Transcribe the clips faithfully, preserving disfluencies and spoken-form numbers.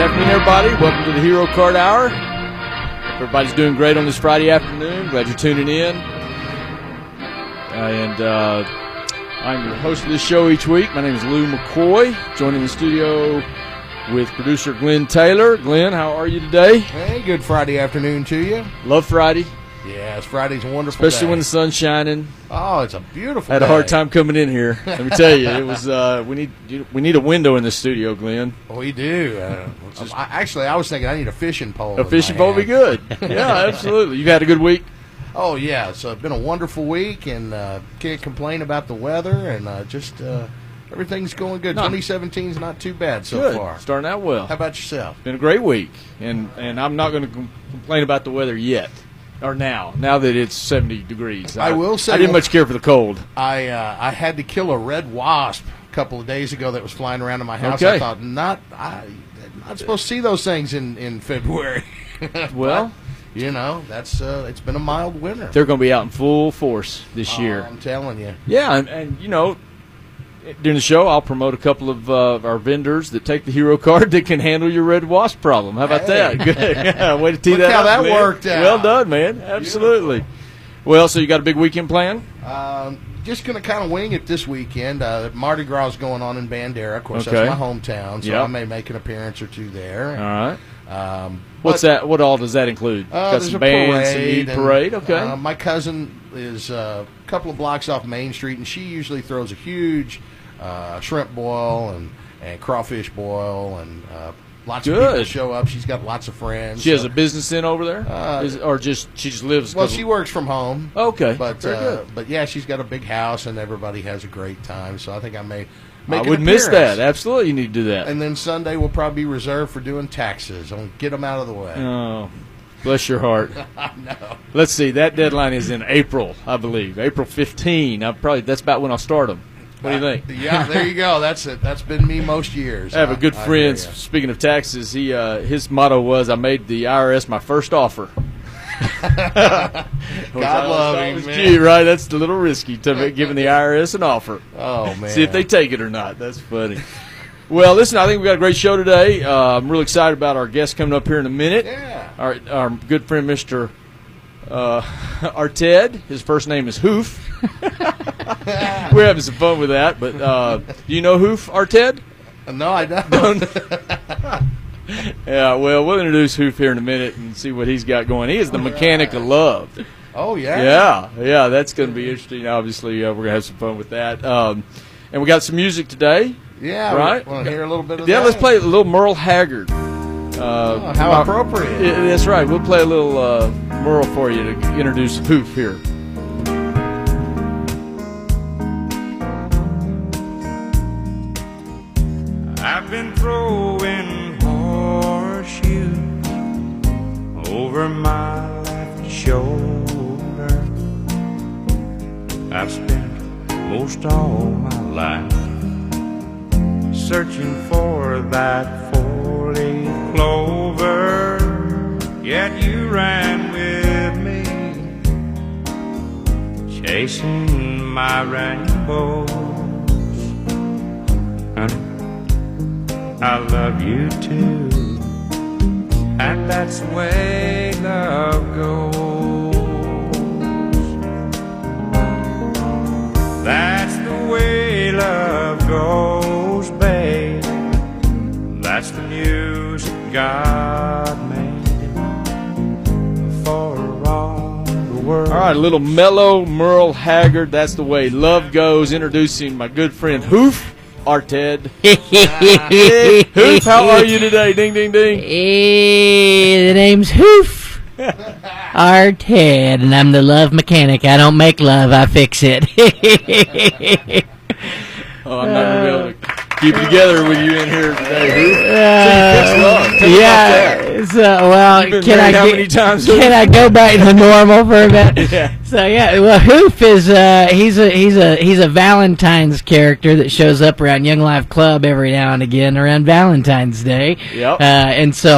afternoon, everybody. Welcome to the Hero Card Hour. Hope everybody's doing great on this Friday afternoon. Glad you're tuning in. Uh, and uh, I'm your host of this show each week. My name is Lou McCoy, joining the studio with producer Glenn Taylor. Glenn, how are you today? Hey, good Friday afternoon to you. Love Friday. Yes, Friday's a wonderful Especially day. when the sun's shining. Oh, it's a beautiful I had a day. hard time coming in here. Let me tell you, it was. Uh, we need we need a window in the studio, Glenn. We do. Uh, I, actually, I was thinking I need a fishing pole. A fishing pole would be good. Yeah, absolutely. You had a good week? Oh, yeah. So it's been a wonderful week, and uh, can't complain about the weather, and uh, just uh, everything's going good. No. twenty seventeen is not too bad so Good. far. Starting out well. How about yourself? Been a great week, and and I'm not going to com- complain about the weather yet, or now. Now that it's seventy degrees, I will say I didn't much care for the cold. I uh, I had to kill a red wasp a couple of days ago that was flying around in my house. Okay. I thought not I not supposed to see those things in in February. Well, But, you know, that's uh, it's been a mild winter. they're going to be out in full force this Oh, year. I'm telling you. Yeah, and, and you know, during the show, I'll promote a couple of uh, our vendors that take the Hero Card that can handle your red wasp problem. How about Hey. that? Good. Yeah, way to tee Look that how up, that Glenn. worked out. Well done, man. Absolutely. Well, so you got a big weekend planned? Um, just going to kind of wing it this weekend. Uh, Mardi Gras is going on in Bandera. Of course, Okay. that's my hometown, so Yep. I may make an appearance or two there. All right. Um, What's but, that? What all does that include? Uh, got there's some a bands, some parade. Eid and, parade. Okay. Uh, my cousin is uh, a couple of blocks off Main Street, and she usually throws a huge uh, shrimp boil and, and crawfish boil, and uh, lots of people Good. show up. She's got lots of friends. She has so- a business in over there, Uh, Is, or just she just lives. Well, 'cause- she works from home. Okay. But Very uh, good. but yeah, she's got a big house, and everybody has a great time. So I think I may make I an would miss appearance. that. Absolutely, you need to do that. And then Sunday will probably be reserved for doing taxes. I'll get them out of the way. Oh, bless your heart. I know. Let's see. That deadline is in April, I believe. April fifteenth. I probably that's about when I'll start them. What do you think? Uh, yeah, there you go. That's it. That's been me most years. I have a good I friend. hear ya. Speaking of taxes, he uh, his motto was, "I made the I R S my first offer." God love him, was man. cute, right? That's a little risky to be giving the I R S an offer. Oh man. See if they take it or not. That's funny. Well, listen, I think we've got a great show today. Uh, I'm really excited about our guest coming up here in a minute. Yeah. Our, our good friend, Mister Uh, Arted. His first name is Hoof. We're having some fun with that. But uh, do you know Hoof, Arted? No, I don't. Yeah, well, we'll introduce Hoof here in a minute and see what he's got going. He is the mechanic of love. Oh yeah. Yeah, yeah, that's going to be interesting. Obviously, uh, we're going to have some fun with that. Um, and we got some music today. Yeah. Right? Want to hear a little bit of Yeah, that? let's play a little Merle Haggard. Uh, Oh, how my- appropriate. Yeah, that's right. We'll play a little uh, Merle for you to introduce Hoof here. I've been throwing horseshoes over my left shoulder. I've spent most all my life searching for that four-leaf clover. Yet you ran with me, chasing my rainbows. Honey, I love you too, and that's the way love goes. That's the way love goes, babe. That's the music God made for all the world. All right, a little mellow Merle Haggard. That's the way love goes. Introducing my good friend Hoof Arted. Hey, Hoof, how are you today? Ding, ding, ding. Hey, the name's Hoof. Arted, and I'm the love mechanic. I don't make love, I fix it. Oh, I'm not going to be able to keep it together with you in here today, Hoof. Uh, So you fix love. Tell me about yeah, that. so, well, You've been can I, married how get- many times, can Hoof? I go back to normal for a bit? Yeah. So yeah, well, Hoof is uh, he's a he's a he's a Valentine's character that shows up around Young Life Club every now and again around Valentine's Day. Yep. Uh, and so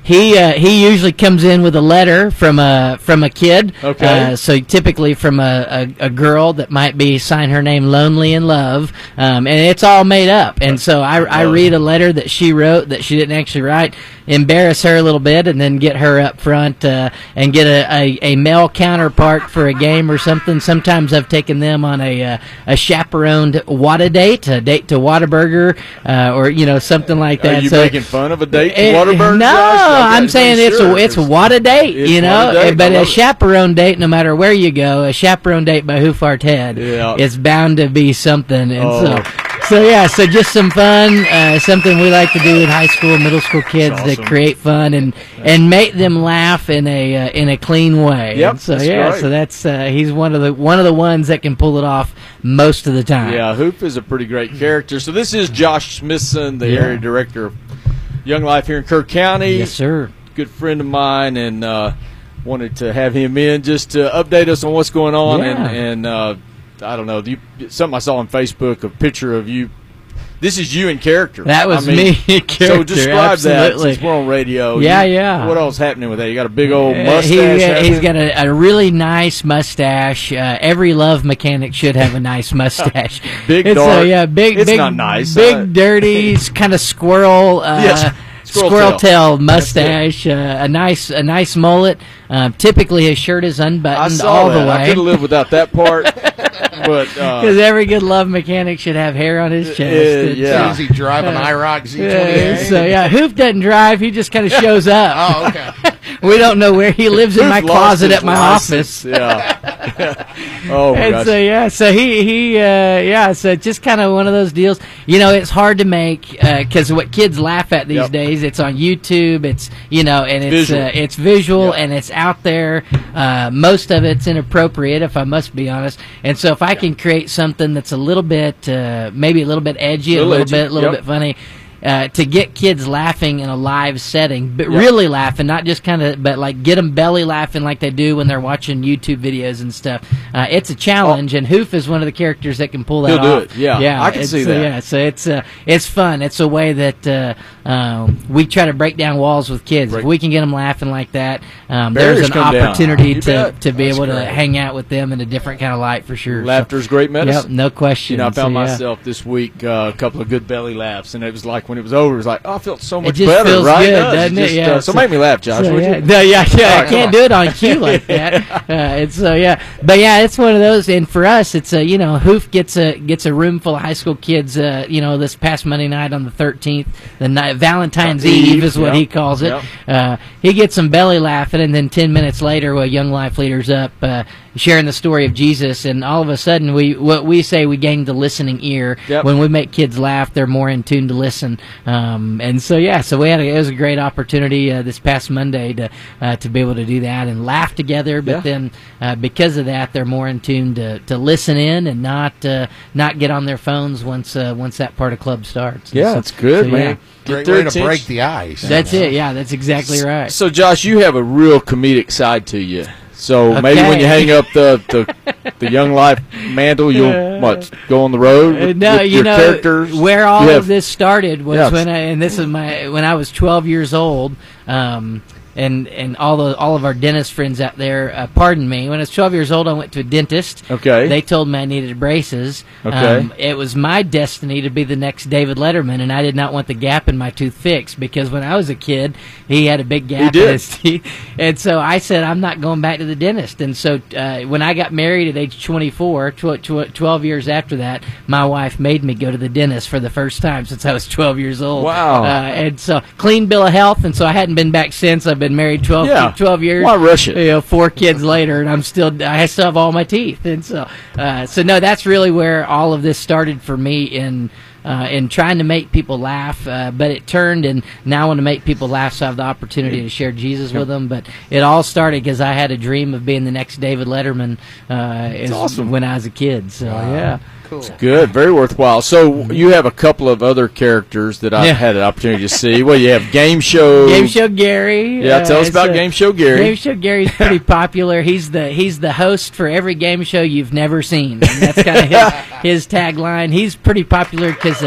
he uh, he usually comes in with a letter from a from a kid. Okay. Uh, so typically from a, a, a girl that might be sign her name Lonely in Love, um, and it's all made up. And so I I read a letter that she wrote that she didn't actually write, embarrass her a little bit, and then get her up front uh, and get a, a, a male counterpart for a game or something. Sometimes I've taken them on a uh, a chaperoned Whata date, a date to Whataburger, uh, or you know something like that. Are you so, making fun of a date to Eh, Whataburger? No, Josh? Okay, I'm saying it's sure. a it's a what a date, It's you know. what a date. But I a love it. chaperone date, no matter where you go, a chaperone date by Hoof Our Ted, Yeah. it's bound to be something. And Oh. so, so yeah, so just some fun, uh, something we like to do with high school, middle school kids That's to awesome. create fun and and make them laugh in a uh, in a clean way. Yep, And so that's yeah, great. so that's uh, he's one of the one of the ones that can pull it off most of the time. Yeah, Hoop is a pretty great character. So this is Josh Smithson, the Yeah. area director of Young Life here in Kirk County. Yes, sir. Good friend of mine, and uh, wanted to have him in just to update us on what's going on. Yeah. And, and uh, I don't know, you, something I saw on Facebook, a picture of you. This is you in character. That was I mean, me in So character, describe that absolutely. since we're on radio. Yeah, You- yeah. What else happening with that? You got a big old Uh, mustache. he, uh, happening? he's got a, a really nice mustache. Uh, every love mechanic should have a nice mustache. Big, It's, uh, dark. yeah, big, It's big, not nice. big, Uh, dirty, kind of squirrel. Uh, Yes, squirrel Squirrel tail. tail mustache, uh, a nice, a nice mullet. Uh, typically, his shirt is I unbuttoned saw all that. the I way. could have lived without that part. But uh, Because every good love mechanic should have hair on his chest. Uh, It's, yeah. Does he drive an IROC Z uh, twenty-eight? so yeah, Hoof doesn't drive. He just kind of shows up. Oh, okay. We don't know where he lives in Who's my lost closet his at my license? office. Yeah. Oh my And gosh. so yeah, so he he uh, yeah, so just kind of one of those deals. You know, it's hard to make because what kids laugh at these Yep. days, it's on YouTube. It's you know, and it's Visual. uh, it's visual Yep. and it's out there. Uh, most of it's inappropriate, if I must be honest. And so if I can create something that's a little bit, uh, maybe a little bit edgy, Little a little edgy, bit, a little yep. bit funny. Uh, to get kids laughing in a live setting, but Yep. really laughing, not just kind of, but like get them belly laughing like they do when they're watching YouTube videos and stuff. Uh, it's a challenge, and Hoof is one of the characters that can pull that He'll do off. it, yeah. yeah, I can it's, see uh, that. yeah, so it's uh, it's fun. It's a way that uh, um, we try to break down walls with kids. Break- If we can get them laughing like that, um, Barriers there's an come down. opportunity You to bet. to be That's able to great. hang out with them in a different kind of light for sure. So- Laughter's great medicine. Yep, no question. You know, I found So, yeah. myself this week uh, a couple of good belly laughs, and it was like when it was over, it was like, oh, I felt so much just better, feels right? good, does. doesn't it? Just, Yeah, uh, so so- make me laugh, Josh. So, would yeah, you? no, yeah, yeah, All I right, can't come do it on cue like that. Uh, it's so yeah, but yeah, it's one of those. And for us, it's a you know, Hoof gets a gets a room full of high school kids. Uh, you know, this past Monday night on the thirteenth, the night Valentine's Eve, Eve is what yep, he calls it. yep. Uh, he gets some belly laughing, and then ten minutes later, well, Young Life Leaders up uh, sharing the story of Jesus, and all of a sudden, we what we say we gain the listening ear. Yep. When we make kids laugh, they're more in tune to listen. Um, and so yeah, so we had a, it was a great opportunity uh, this past Monday to uh, to be able to do that and laugh together. But Yeah. then uh, because of that, they're more in tune to, to listen in and not uh, not get on their phones once uh, once that part of club starts. And Yeah, so- it's good, so, man. yeah. Get Great their way to attention. break the ice. That's it. Yeah, that's exactly right. So, Josh, you have a real comedic side to you. So maybe when you Okay. hang up the, the the Young Life mantle, you'll what go on the road Uh, with, no, with you your know characters. where all You have- of this started was Yes. when I and this is my when I was twelve years old. Um, and and all the all of our dentist friends out there, uh, pardon me. When I was twelve years old, I went to a dentist. Okay. They told me I needed braces. Okay. Um, it was my destiny to be the next David Letterman, and I did not want the gap in my tooth fixed because when I was a kid, he had a big gap did. in his teeth, and so I said I'm not going back to the dentist. And so uh, when I got married at age twenty-four, tw- tw- twelve years after that, my wife made me go to the dentist for the first time since I was twelve years old. Wow. Uh, and so clean bill of health, and so I hadn't been back since. I've been married twelve, Yeah. twelve years. Why rush it? You know, four kids later, and I'm still I still have all my teeth, and so uh, so no, that's really where all of this started for me in uh, in trying to make people laugh. Uh, but it turned, and now I want to make people laugh, so I have the opportunity to share Jesus with them. But it all started because I had a dream of being the next David Letterman. Uh, is awesome. when I was a kid. So yeah. Cool. Good, very worthwhile. So you have a couple of other characters that I've Yeah. had an opportunity to see. Well, you have Game Show. Game Show Gary. Yeah, tell us it's about a- Game Show Gary. Game Show Gary's pretty popular. He's the he's the host for every game show you've never seen. And that's kind of his, his tagline. He's pretty popular because uh,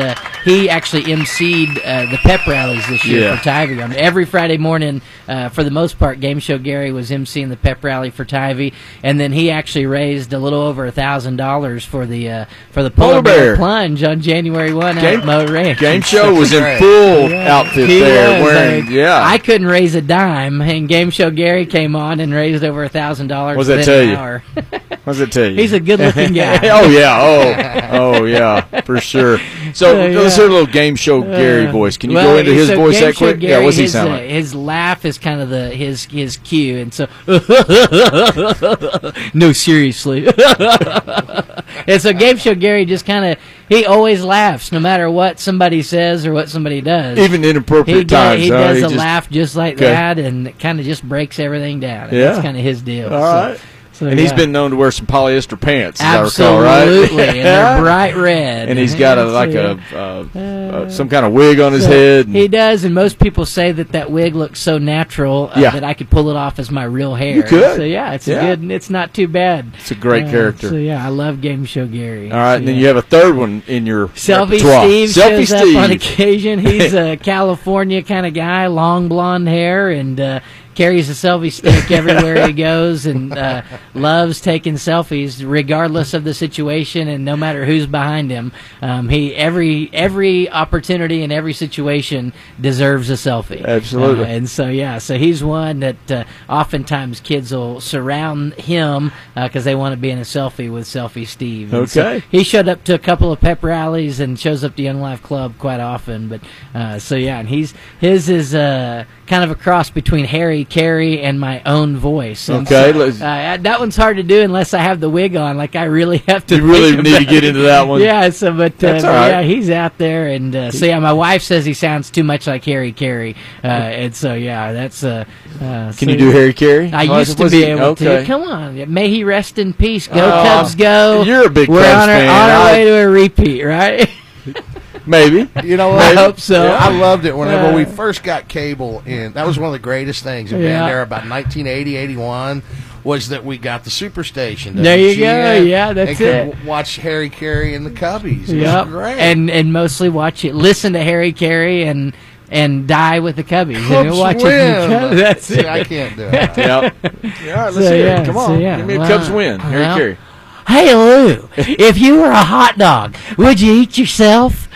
he actually emceed uh, the pep rallies this year Yeah. for Tivy. I mean, every Friday morning, uh, for the most part, Game Show Gary was emceeing the pep rally for Tivy, and then he actually raised a little over a thousand dollars for the uh, for the Polar, Polar Bear. Bear. Plunge on January first Game- at Mo Ranch. Game Show was in full outfit He there, was, wearing uh, yeah. I couldn't raise a dime, and Game Show Gary came on and raised over a thousand dollars What's that within tell an you? hour. What does it tell you? He's a good-looking guy. oh yeah, oh oh yeah, for sure. So Uh, let's yeah. hear a little Game Show Gary voice. Can you Well, go into his so voice Game that Show quick? Gary, yeah, what's he his, sound uh, like? His laugh is kind of the his his cue, and so no, seriously. And so Game Show Gary just kind of he always laughs no matter what somebody says or what somebody does. Even inappropriate he does, times. he huh? does He a just- laugh just like Okay. that, and it kind of just breaks everything down. And Yeah. that's kind of his deal. All so, right. so, And he's yeah. been known to wear some polyester pants, as absolutely, I recall, right? and they're bright red. And he's got a So, like yeah. a uh, uh, some kind of wig on his So, head. and- He does, and most people say that that wig looks so natural uh, Yeah. that I could pull it off as my real hair. You could. So yeah, it's Yeah. a good. It's not too bad. It's a great Uh, character. So yeah, I love Game Show Gary. All right, So, and then yeah. you have a third one in your Selfie repertoire. Steve Selfie shows up Steve. on occasion. He's a California kind of guy, long blonde hair, and uh, carries a selfie stick everywhere he goes, and uh, loves taking selfies regardless of the situation and no matter who's behind him. Um, he every every opportunity and every situation deserves a selfie. Absolutely. Uh, and so yeah, so he's one that uh, oftentimes kids will surround him because they want to be in a selfie with Selfie Steve. And so Okay. he showed up to a couple of pep rallies and shows up to Young Life Club quite often. But uh, so yeah, and he's his is uh, kind of a cross between Harry Carey and my own voice. And Okay, so, let's- uh, that one's hard to do unless I have the wig on. Like I really have to. You really think need to about get it. into that one. Yeah. So, but, uh, That's but all right. yeah, he's out there, and uh, so yeah, my wife says he sounds too much like Harry Carey, uh, and so yeah, that's. Uh, uh, Can so- you do Harry Carey? I Oh, used to was be he- able okay. to. Come on, may he rest in peace. Go Oh, Cubs, go! you're a big We're Cubs on our, fan. on our I- way to a repeat, right? Maybe. You know I what? hope so. Yeah, I loved it whenever Uh, we first got cable in. That was one of the greatest things in Yeah. Bandera about nineteen eighty, eighty-one was that we got the Superstation. There you W G N, go. Yeah, that's and could it. w- watch Harry Carey and the Cubbies. It Yep. was great. And and mostly watch it. Listen to Harry Carey and and die with the Cubbies. Cubs and watch win. it. Cubs, that's See, it. I can't do it. Yep. Yeah, all right, let's So, hear yeah, it. Come so, on. yeah. Give me a Well, Cubs win. Harry well, Carey. Hey Lou, if you were a hot dog, would you eat yourself?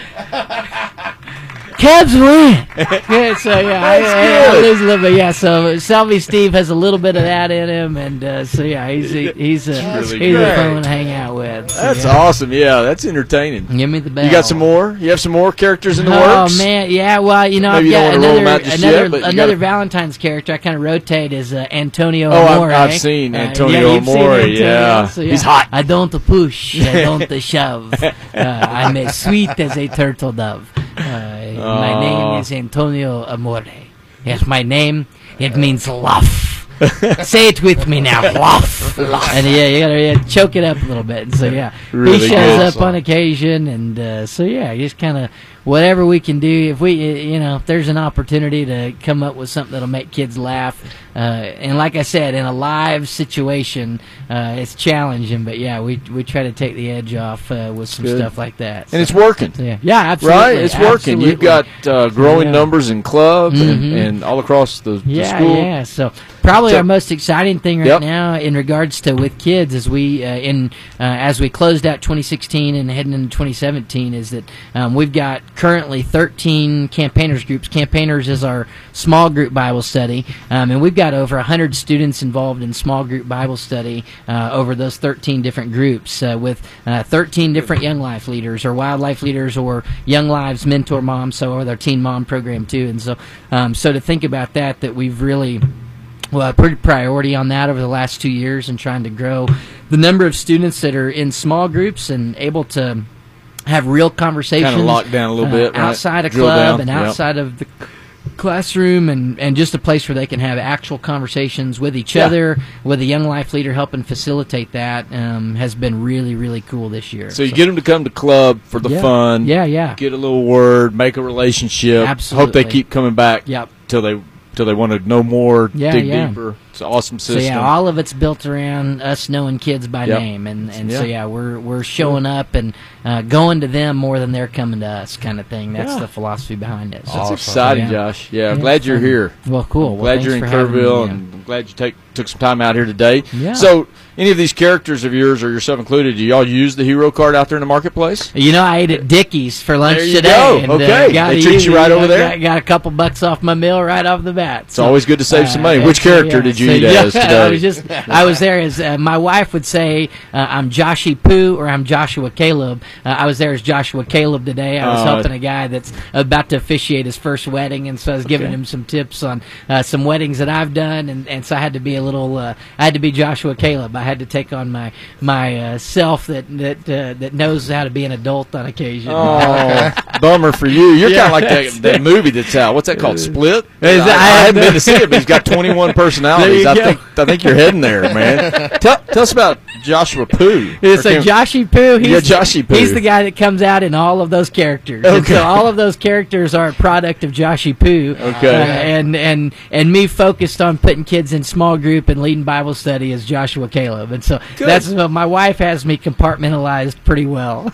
Cubs win. Yeah, so yeah, I, I, I lose a little bit. Yeah, so Selfie Steve has a little bit of that in him, and uh, so yeah, he's he, he's a, That's he's really a great. fun one to hang out with. So, That's yeah. awesome. Yeah, that's entertaining. Give me the bell. You got some more? You have some more characters in the Oh works? man, yeah. Well, you know, Maybe you I've don't got wanna roll 'em another out just another yet, but you another gotta- Valentine's character. I kind of rotate as uh, Antonio Oh, I've- Amore. I've seen Uh, Antonio yeah, you've seen Amore, Antonio, yeah. so, He's hot. I don't push, I don't shove. Uh, I'm as sweet as a turtle dove. Uh, my Aw. name is Antonio Amore. Yes, my name. It means love. Say it with me now, love. And yeah, you gotta yeah, choke it up a little bit. And so yeah, Really he shows good. up on occasion, and uh, so yeah, just kind of whatever we can do. If we, you know, if there's an opportunity to come up with something that'll make kids laugh, uh, and like I said, in a live situation, uh, it's challenging. But yeah, we we try to take the edge off uh, with some Good. stuff like that. And it's So, working. yeah, yeah, absolutely, Right? It's working. You've absolutely. got uh, growing Yeah. numbers in club and, Mhm. and all across the, the Yeah, school. yeah. So probably So- our most exciting thing right Yep. now in regards to with kids is we uh, in uh, as we closed out twenty sixteen and heading into twenty seventeen is that um, we've got currently thirteen campaigners groups. Campaigners is our small group Bible study, um, and we've got over one hundred students involved in small group Bible study uh, over those thirteen different groups uh, with uh, thirteen different Young Life leaders or wildlife leaders or Young Lives mentor moms, so with our teen mom program too. And so um, so to think about that, that we've really well, put priority on that over the last two years and trying to grow the number of students that are in small groups and able to have real conversations. Kind of locked down a little uh, bit, right? outside of Drill club down. and Yep. outside of the classroom, and, and just a place where they can have actual conversations with each Yeah. other, with a Young Life leader helping facilitate that, um, has been really, really cool this year. So you get them to come to club for the yeah. fun. Yeah, yeah. Get a little word, make a relationship. Hope Absolutely. they keep coming back Yep. till they till they want to know more, Yeah, dig yeah. deeper. It's an awesome So system. yeah, all of it's built around us knowing kids by Yep. name, and, and so Yeah. yeah, we're we're showing up and uh, going to them more than they're coming to us, kind of thing. That's Yeah. the philosophy behind it. So, That's Awesome. exciting, Yeah. Josh. Yeah, I'm Yeah, glad you're fun. here. Well, cool. Well, glad thanks you're in for having me, Kerrville, yeah. and I'm glad you take took some time out here today. Yeah. So, any of these characters of yours, or yourself included, do y'all use the hero card out there in the marketplace? You know, I ate at Dickey's for lunch There you today. go. And, Okay. uh, got They to treat use you it. right over I there? Got, got a couple bucks off my meal right off the bat. It's always good to save some money. Which so, character yeah. did you So, eat yeah, as today? I was just, I was there as uh, my wife would say, uh, I'm Joshy Poo or I'm Joshua Caleb. Uh, I was there as Joshua Caleb today. I was Oh. helping a guy that's about to officiate his first wedding, and so I was giving Okay. him some tips on uh, some weddings that I've done, and, and so I had to be a little, uh, I had to be Joshua Caleb. I had to take on my my uh, self that that uh, that knows how to be an adult on occasion. Oh, bummer for you. You're Yeah, kind of like that, that's that movie that's out. What's that called? Split? Is I, that- I I haven't have been to see it, but he's got twenty-one personalities. There I you go. think I think you're heading there, man. Tell, tell us about Joshua Poo. It's Or a can- Joshy Poo. He's, Yeah, Joshy Poo. He's the guy that comes out in all of those characters. And Okay. so all of those characters are a product of Joshy Poo. Okay. Uh, and, and, and me focused on putting kids in small group and leading Bible study as Joshua Caleb. And so Good. that's what my wife has me compartmentalized pretty well.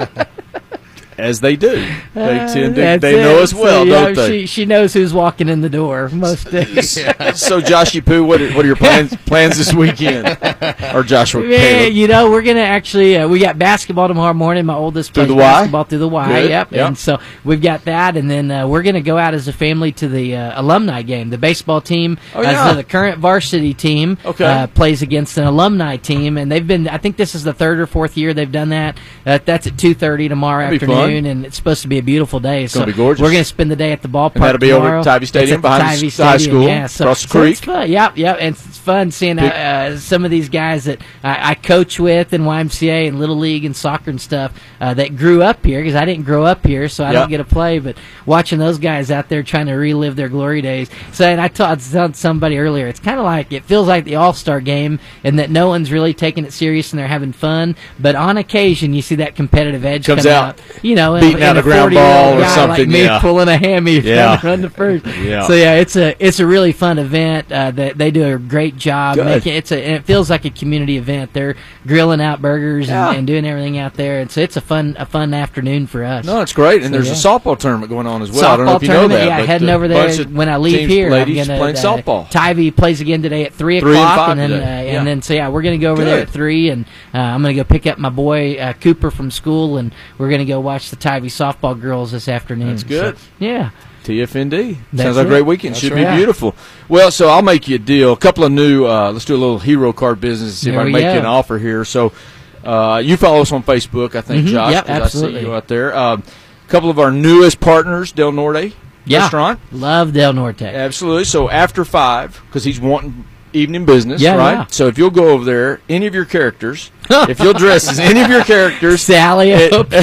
As they do. They Uh, tend to, that's they know it. us well, So, yeah, don't they? She, she knows who's walking in the door most days. So, Joshy Poo, what are, what are your plans plans this weekend? Or Joshua Yeah, Caleb? you know, we're gonna actually uh, we got basketball tomorrow morning. My oldest Through plays the Y? basketball through the Y. Good. Yep. Yep. And so we've got that, and then uh, we're gonna go out as a family to the uh, alumni game. The baseball team, Oh, uh, yeah. so the current varsity team, Okay. uh, plays against an alumni team, and they've been. I think this is the third or fourth year they've done that. Uh, that's at two thirty tomorrow That'd be afternoon, fun. and it's supposed to be a beautiful day. It's so gonna be gorgeous. We're gonna spend the day at the ballpark. And that'll be over tomorrow. at Tivy Stadium It's at the behind the Tivy s- high Stadium, school, yeah, so, across the so it's creek. fun. Yep, yep. And it's fun seeing uh, Big- uh, some of these guys that I, I coach with in Y M C A and Little League and soccer and stuff uh, that grew up here, because I didn't grow up here, so I Yep. don't get to play. But watching those guys out there trying to relive their glory days. So, and I told, told somebody earlier, it's kind of like, it feels like the All-Star game, and that no one's really taking it serious and they're having fun. But on occasion, you see that competitive edge Comes come out. You know, in- Beating in out a ground forty-year-old ball or guy something, like me yeah. pulling a hammy Yeah. trying to run the first. Yeah. So yeah, it's a it's a really fun event. Uh, that they do a great job. Good. Making, it's a and it feels like a community event. They're grilling out burgers and, Yeah. and doing everything out there, and so it's a fun a fun afternoon for us. No, it's great. And So, there's yeah. a softball tournament going on as well. Softball I don't know if you know tournament, that. yeah, but heading a over there bunch of when I leave teams, here. ladies I'm gonna, playing uh, softball. Tivy plays again today at three Three and o'clock, five and then today. uh, Yeah. and then so yeah, we're gonna go over there Good. at three, and uh, I'm gonna go pick up my boy uh, Cooper from school, and we're gonna go watch the Tivy softball girls this afternoon. That's good. So, yeah. T F N D. That's Sounds like a it. great weekend. That's Should right. be beautiful. Well, so I'll make you a deal. A couple of new, uh, let's do a little hero card business, see There if I can we make go. you an offer here. So uh, you follow us on Facebook, I think, Mhm. Josh, Yep, 'cause I see absolutely. you out there. A um, couple of our newest partners, Del Norte Yeah. Restaurant. Love Del Norte. Absolutely. So after five, because he's wanting evening business, Yeah, right? yeah. So if you'll go over there, any of your characters, if you'll dress as any of your characters, Sally, I it- hope.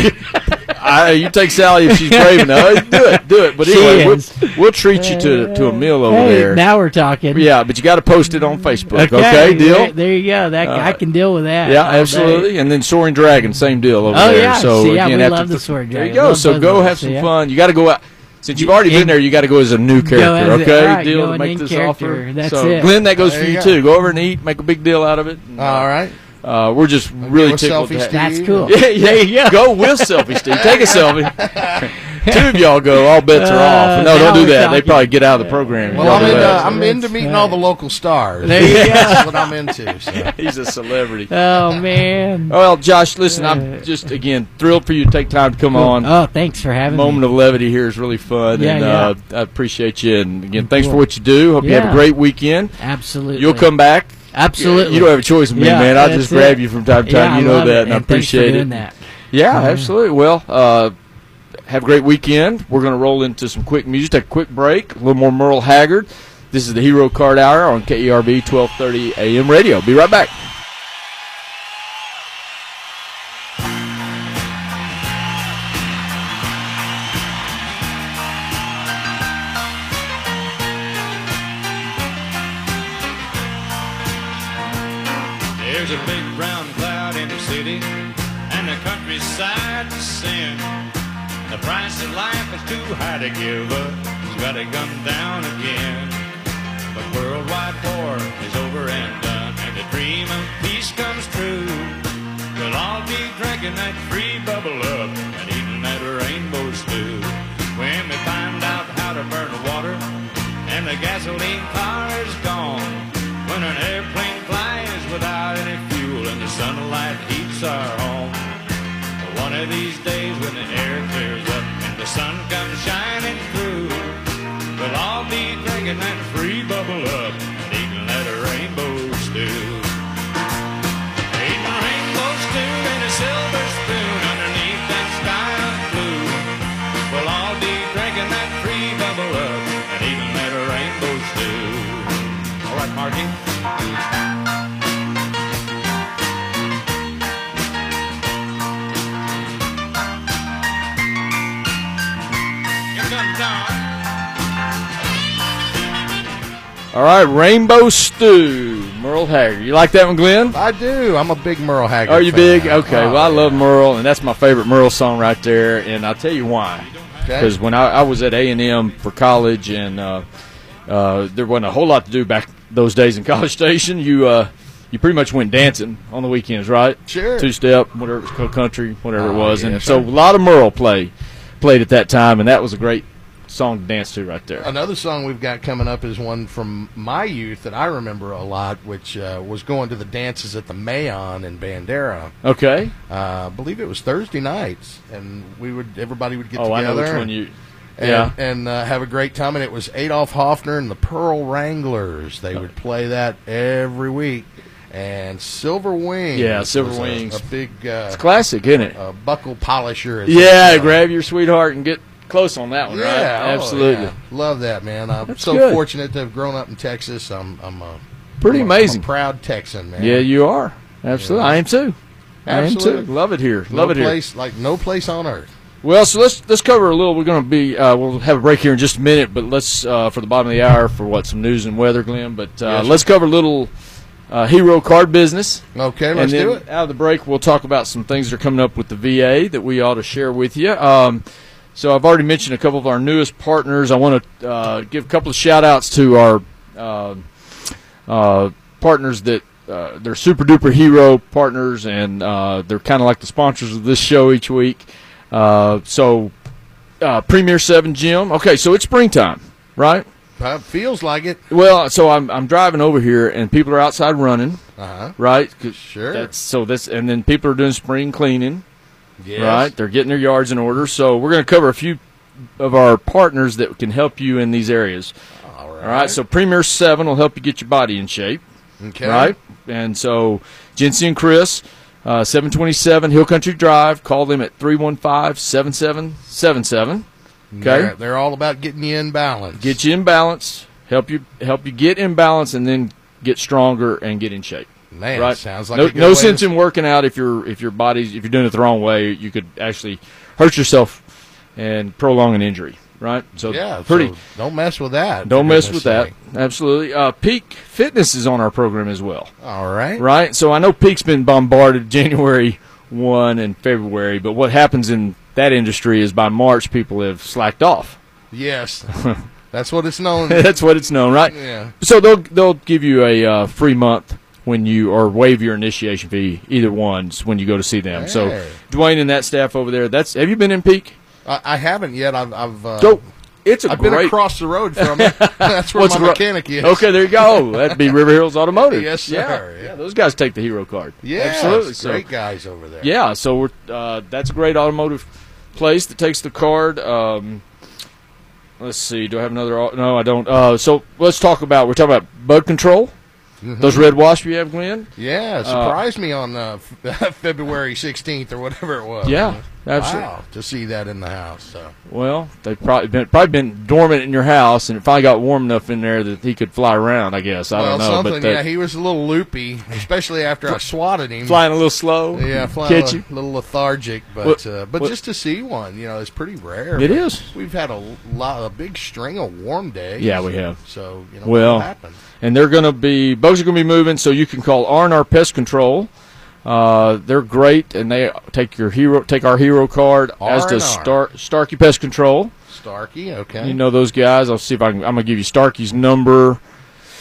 I, you take Sally if she's brave enough. Do it, do it. But She anyway, we'll, is. we'll treat you to to a meal over Hey, there. now we're talking. Yeah, but you got to post it on Facebook. Okay, Okay, deal. There, there you go. That Uh, I can deal with that. Yeah, all day. absolutely. And then Soaring Dragon, same deal over Oh, there. yeah. So See, yeah, again, we after love the th- Soaring There you Dragon. go. Love So both go of have us, some yeah. fun. You got to go out. Since you've already In- been there, you got to go as a new Go character. as- Okay, right, deal go to in make in this character. offer. That's so it. Glenn, that goes There for you you go. too. Go over and eat, make a big deal out of it. And, All right. Uh, we're just really with tickled. selfie to have- Steve. That's cool. Yeah, yeah, yeah. Go with selfie, Steve. Take a selfie. Two of y'all go. All bets are Uh, off. No, now don't do we're that. They talking. probably get out of the program. Well, Y'all I'm do into, that. I'm into meeting all the local stars. There you go. That's what I'm into. So. He's a celebrity. Oh man. Well, Josh, listen, I'm just, again, thrilled for you to take time to come on. Oh, thanks for having Moment me. of levity here is really fun, Yeah, and yeah. Uh, I appreciate you. And, again, thanks Cool. for what you do. Hope you have Yeah. a great weekend. Absolutely. You'll come back. Absolutely. You don't have a choice with me, Yeah, man. I'll that's just grab it. you from time to Yeah, time. I you know love that, it, and I and thanks for appreciate doing it. that. Yeah, Yeah. absolutely. Well, uh, have a great weekend. We're going to roll into some quick music, take a quick break, a little more Merle Haggard. This is the Hero Card Hour on K E R B twelve thirty A M radio. Be right back. There's a big brown cloud in the city and the countryside to sin. The price of life is too high to give up. It's got to come down again. but worldwide war is over and done, and the dream of peace comes true. We'll all be drinking that free bubble up and eating that rainbow stew. When we find out how to burn water and the gasoline car is gone, when an airplane flies without any fuel and the sunlight heats our home. One of these days when the air clears up and the sun comes shining through, we'll all be drinking that free bubble up and eating that rainbow stew. Eating rainbow stew in a silver spoon underneath that sky of blue. We'll all be drinking that free bubble up and eating that rainbow stew. All right, Marky. All right, Rainbow Stew, Merle Haggard. You like that one, Glenn? I do. I'm a big Merle Haggard Are you fan. big? Okay, Oh, well, I yeah. love Merle, and that's my favorite Merle song right there, and I'll tell you why. Okay. Because when I, I was at A and M for college, and uh, uh, there wasn't a whole lot to do back those days in College Station, you uh, you pretty much went dancing on the weekends, right? Sure. Two-step, whatever it was, country, whatever it Oh, was. yeah, and sure. so a lot of Merle play, played at that time, and that was a great song to dance to right there. Another song we've got coming up is one from my youth that I remember a lot, which uh, was going to the dances at the Mayon in Bandera. Okay. Uh, I believe it was Thursday nights, and we would everybody would get Oh, I together know which one and, you... and, Yeah. and uh, have a great time. And it was Adolf Hoffner and the Pearl Wranglers. They would play that every week. And Silver Wings. Yeah, Silver was a- Wings. A, big uh, It's classic, isn't it? uh, buckle polisher. as Yeah, they call it. grab your sweetheart and get close on that one, Yeah, right? oh, Absolutely. yeah. Love that, man. I'm That's so good. fortunate to have grown up in Texas. I'm, I'm a Pretty I'm a- amazing. I'm a proud Texan, man. Yeah, you are. Absolutely. Yeah. I am too. I am Absolutely. too. Love it here. no Love it here. place like no place on earth. Well, so let's let's cover a little. We're going to be uh, we'll have a break here in just a minute, but let's uh, for the bottom of the hour for what some news and weather, Glenn. But uh, Yes, sir. let's cover a little uh, hero card business. Okay, and let's then do it. out of the break, we'll talk about some things that are coming up with the V A that we ought to share with you. Um, so I've already mentioned a couple of our newest partners. I want to uh, give a couple of shout-outs to our uh, uh, partners that uh, they're super duper hero partners, and uh, they're kind of like the sponsors of this show each week. Uh, so uh, Premier Seven Gym. Okay, so it's springtime, right? Uh, feels like it. Well, so I'm I'm driving over here, and people are outside running, Uh huh. right? 'Cause Sure. That's so this, and then people are doing spring cleaning, Yes. right? They're getting their yards in order. So we're going to cover a few of our partners that can help you in these areas. All right. All right. So Premier Seven will help you get your body in shape, okay. right? And so Jency and Chris, uh, seven twenty-seven Hill Country Drive. Call them at three one five, seven seven seven seven. Okay. They're, they're all about getting you in balance. Get you in balance, help you help you get in balance, and then get stronger and get in shape. Man, Right? sounds like no, a good no way sense to- in working out if your if your body's if you're doing it the wrong way. You could actually hurt yourself and prolong an injury. Right? So Yeah, pretty. so don't mess with that. don't for mess with goodness that. sake. Absolutely. Uh, Peak Fitness is on our program as well. All right. Right? So I know Peak's been bombarded January first and February, but what happens in that industry is by March people have slacked off. Yes. That's what it's known. That's what it's known, right? Yeah. So they'll they'll give you a uh, free month when you or waive your initiation fee, either one's when you go to see them. So Hey. Dwayne and that staff over there. That's have you been in Peak? I, I haven't yet. I've. I've uh, Go. It's a I've great. been across the road from it. That's where What's my the ro- mechanic is. Okay, there you go. That'd be River Hills Automotive. Yes, sir. Yeah, Yeah. yeah, those guys take the hero card. Yeah, absolutely. So, great guys over there. yeah, so we're uh, that's a great automotive place that takes the card. Um, let's see. Do I have another? au- No, I don't. Uh, so let's talk about. We're talking about bug control. Mhm. Those red wasps you have, Glenn. Yeah, it surprised me on uh, f- February sixteenth or whatever it was. Yeah, absolutely. Wow, to see that in the house. So. Well, they've probably been probably been dormant in your house, and it finally got warm enough in there that he could fly around. I guess I well, don't know, something. but that, Yeah, he was a little loopy, especially after I swatted him. flying a little slow. Yeah, flying catch a you. little lethargic, but What- uh, but what- just to see one, you know, it's pretty rare. It But is. We've had a lot, a big string of warm days. Yeah, we have. So you know, Well, what happened? And they're going to be bugs are going to be moving, so you can call R and R Pest Control. Uh, they're great, and they take your hero, take our hero card, as does R and R. Star, Starkey Pest Control. Starkey, okay. You know those guys. I'll see if I can. I'm going to give you Starkey's number.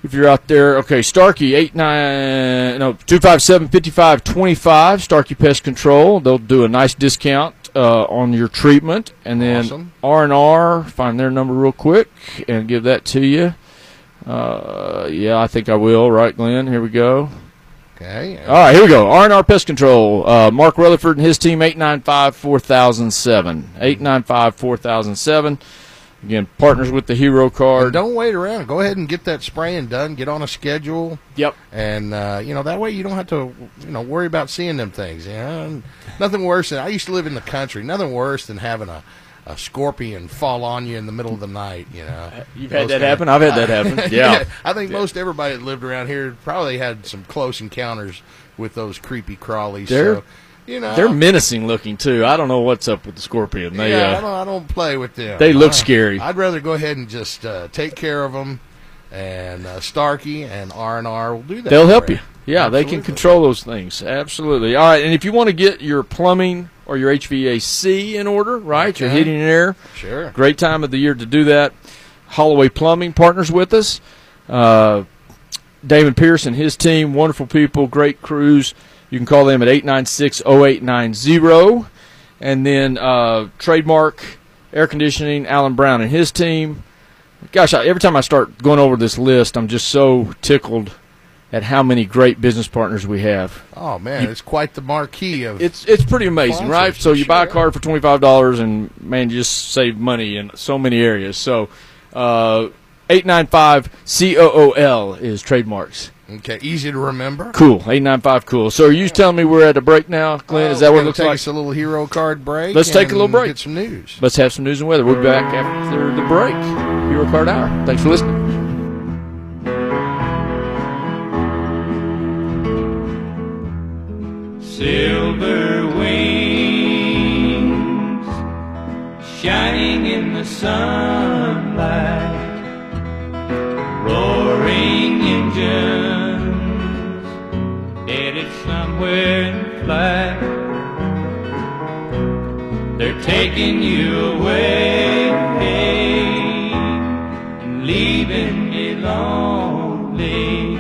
if you're out there. Okay, Starkey, eight nine, no, two five seven, five five two five, Starkey Pest Control. They'll do a nice discount uh, on your treatment. And then Awesome. R and R, find their number real quick and give that to you. Uh, yeah, I think I will. Right, Glenn? Here we go. Okay. All right, here we go. R and R Pest Control. Uh, Mark Rutherford and his team, eight nine five, four thousand seven. eight nine five, four thousand seven. Again, partners with the Hero And Card. don't wait around. Go ahead and get that spraying done. Get on a schedule. Yep. And, uh, you know, that way you don't have to, you know, worry about seeing them things. You know? And nothing worse than, I used to live in the country, nothing worse than having a, a scorpion fall on you in the middle of the night, you know. You've Those had that kinda- happen? I've had that happen. Yeah. I think most everybody that lived around here probably had some close encounters with those creepy crawlies. They're- so, you know. They're menacing looking, too. I don't know what's up with the scorpion. They, yeah, I uh, don't, I don't play with them. they look I- scary. I'd rather go ahead and just uh, take care of them, and uh, Starkey and R and R will do that. they'll for help you. Yeah, they can Absolutely. control those things. Absolutely. All right, and if you want to get your plumbing or your H V A C in order, right, your Okay. heating and air, Sure. great time of the year to do that. Holloway Plumbing partners with us. Uh, David Pierce and his team, wonderful people, great crews. You can call them at eight nine six, oh eight nine zero. And then uh, Trademark Air Conditioning, Alan Brown and his team. Gosh, I, every time I start going over this list, I'm just so tickled at how many great business partners we have. Oh man, it's quite the marquee of. It's it's pretty amazing, right? Sponsors, So you buy a sure. card for twenty-five dollars and, man, you just save money in so many areas. So uh, eight nine five C O O L is Trademarks. Okay, easy to remember. Cool, eight nine five cool. So are you telling me we're at a break now, Glenn? Is that Uh, what we're it gonna looks take like? us a little hero card break. Let's take a little and break. Get some news. Let's have some news and weather. We'll be back after the break. Hero Card Hour. Thanks for listening. Silver wings shining in the sunlight, roaring engines headed somewhere in flight. They're taking you away and leaving you lonely.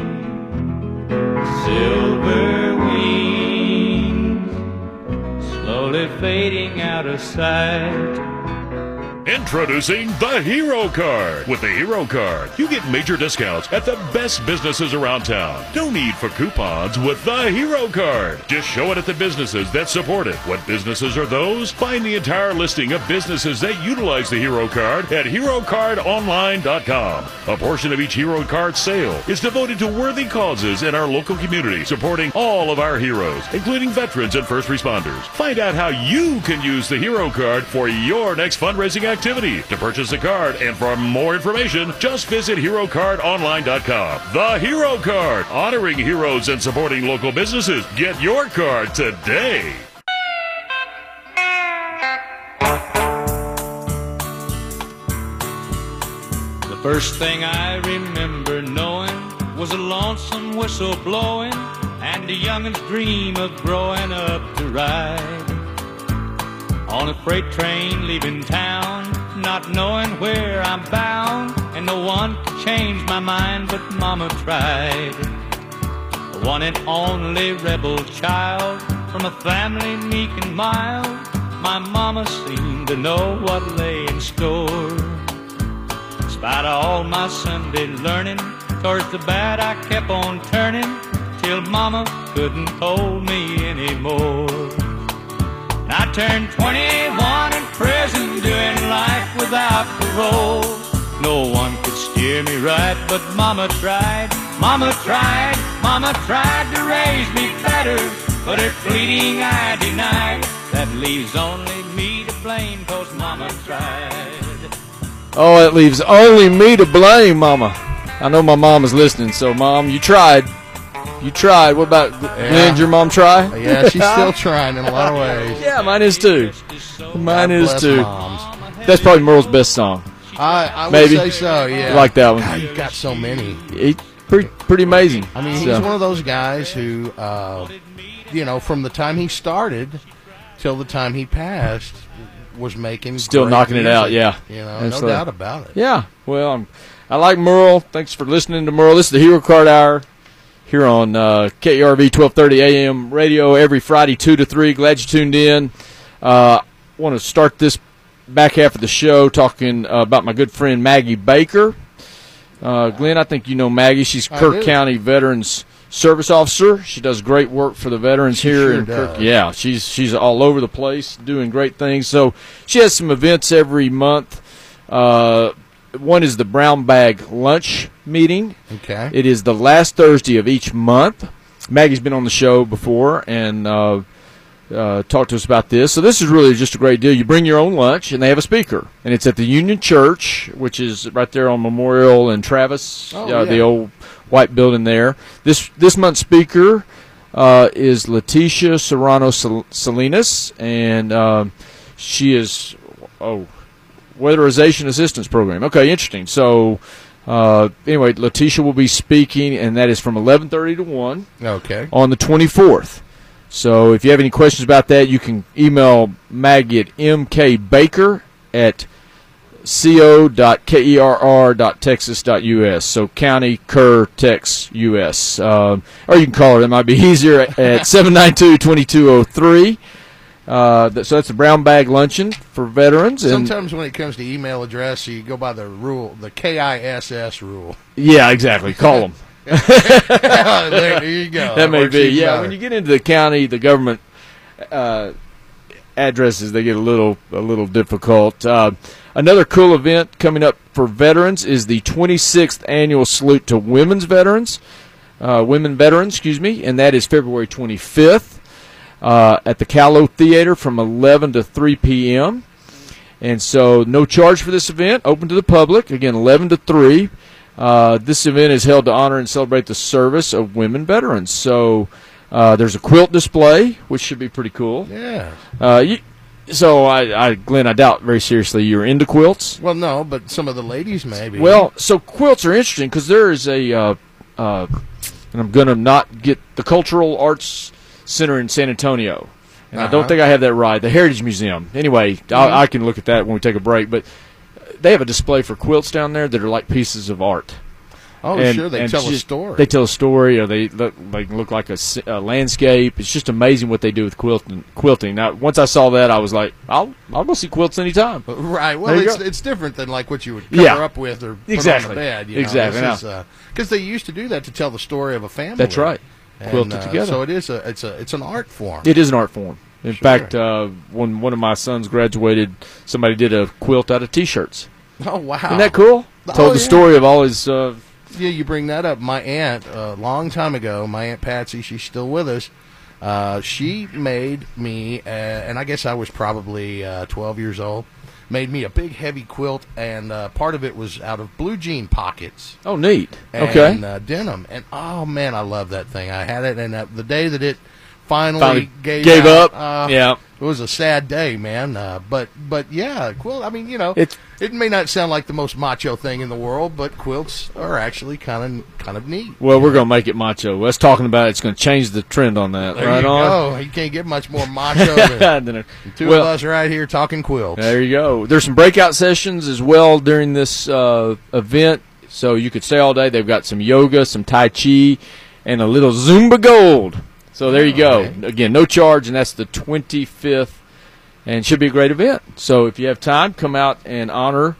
Silver wings slowly fading out of sight. Introducing the Hero Card. With the Hero Card, you get major discounts at the best businesses around town. No need for coupons with the Hero Card. Just show it at the businesses that support it. What businesses are those? Find the entire listing of businesses that utilize the Hero Card at hero card online dot com. A portion of each Hero Card sale is devoted to worthy causes in our local community, supporting all of our heroes, including veterans and first responders. Find out how you can use the Hero Card for your next fundraising activity. Activity. To purchase the card and for more information, just visit hero card online dot com. The Hero Card, honoring heroes and supporting local businesses. Get your card today. The first thing I remember knowing was a lonesome whistle blowing and a youngin's dream of growing up to ride on a freight train leaving town, not knowing where I'm bound, and no one could change my mind but Mama tried. The one and only rebel child from a family meek and mild, my Mama seemed to know what lay in store. In spite of all my Sunday learning, towards the bad I kept on turning, till Mama couldn't hold me anymore. And I turned twenty-one in prison, doing life without parole. No one could steer me right, but Mama tried, Mama tried, Mama tried to raise me better, but her pleading I denied. That leaves only me to blame, 'cause Mama tried. Oh, it leaves only me to blame, Mama. I know my mom is listening, so, Mom, you tried. You tried. What about Glenn? Did your mom try? Yeah, she's still trying in a lot of ways. Yeah, mine is too. Mine God is bless too. moms. That's probably Merle's best song. I, I would Maybe. say so, yeah. I like that one. God, you've got so many. He, pretty, pretty amazing. I mean, he's So, one of those guys who, uh, you know, from the time he started till the time he passed, was making Still great knocking it out, music. yeah. You know, Absolutely. no doubt about it. Yeah. Well, I'm, I like Merle. Thanks for listening to Merle. This is the Hero Card Hour here on uh, K E R V twelve thirty A M radio every Friday two to three. Glad you tuned in. I uh, want to start this back half of the show talking uh, about my good friend Maggie Baker. Uh, Glenn, I think you know Maggie. She's Kirk County Veterans Service Officer. She does great work for the veterans she here sure in Kirk. does. Yeah, she's she's all over the place doing great things. So she has some events every month. Uh, one is the Brown Bag Lunch Meeting. Okay. It is the last Thursday of each month. Maggie's been on the show before and uh, uh, talked to us about this. So this is really just a great deal. You bring your own lunch, and they have a speaker. And it's at the Union Church, which is right there on Memorial and Travis, Oh, uh, yeah. the old white building there. This this month's speaker uh, is Leticia Serrano Sal- Salinas, and uh, she is, oh, Weatherization Assistance Program. Okay, interesting. So, uh, anyway, Leticia will be speaking, and that is from eleven thirty to one Okay. on the twenty-fourth. So if you have any questions about that, you can email Maggie at mkbaker at co dot kerr dot texas dot us. So County Kerr Tex U S. Uh, or you can call her. That might be easier at seven nine two, two two zero three. Uh, th- so that's the Brown Bag Luncheon for veterans. And Sometimes when it comes to email address, you go by the rule, the K I S S rule. yeah, exactly. Call them. there, there you go. That may Works be. even Yeah, better. when you get into the county, the government uh, addresses, they get a little a little difficult. Uh, another cool event coming up for veterans is the twenty-sixth annual Salute to Women's Veterans, uh, Women Veterans, excuse me, and that is February twenty-fifth uh, at the Callow Theater from eleven to three p.m. And so no charge for this event, open to the public, again, eleven to three. Uh, this event is held to honor and celebrate the service of women veterans. So uh, there's a quilt display, which should be pretty cool. Yeah. Uh, you, so, I, I, Glenn, I doubt very seriously you're into quilts. Well, no, but some of the ladies maybe. Well, so quilts are interesting because there is a, uh, uh, and I'm going to not get the Cultural Arts Center in San Antonio. And I don't Uh-huh. think I have that right. The Heritage Museum. Anyway, Mm-hmm. I, I can look at that when we take a break. But they have a display for quilts down there that are like pieces of art. oh, and- sure, they and tell a just- story. They tell a story, or they look, they look like a, s- a landscape. It's just amazing what they do with quilting. Quilting. Now, once I saw that, I was like, I'll I'll go see quilts anytime. Right. Well, There you it's go. it's different than like what you would cover Yeah. up with or put Exactly. on the bed. You Exactly, Because they used to do that to tell the story of a family. That's right. And, Quilt it uh, together. So it is a it's a it's an art form. It is an art form. In Sure. fact, uh, when one of my sons graduated, somebody did a quilt out of T-shirts. Oh wow! Isn't that cool? Oh, Told the yeah. story of all his. Uh, Yeah, you bring that up. My aunt, a long time ago, my Aunt Patsy, she's still with us. Uh, she made me, uh, and I guess I was probably uh, twelve years old, made me a big heavy quilt, and uh, part of it was out of blue jean pockets oh, neat. and Okay. uh, denim. And oh man, I love that thing. I had it, and uh, the day that it finally, Finally gave, gave out, up. uh, Yeah. it was a sad day, man. Uh, but but yeah, quilt. I mean, you know, It's- it may not sound like the most macho thing in the world, but quilts are actually kind of kind of neat. Well, we're going to make it macho. Us talking about it, it's going to change the trend on that. There right you on. go. You can't get much more macho than Then, uh, two well, of us right here talking quilts. there you go. There's some breakout sessions as well during this uh, event, so you could stay all day. They've got some yoga, some Tai Chi, and a little Zumba Gold. So there you go. Okay. Again, no charge, and that's the twenty-fifth, and should be a great event. So if you have time, come out and honor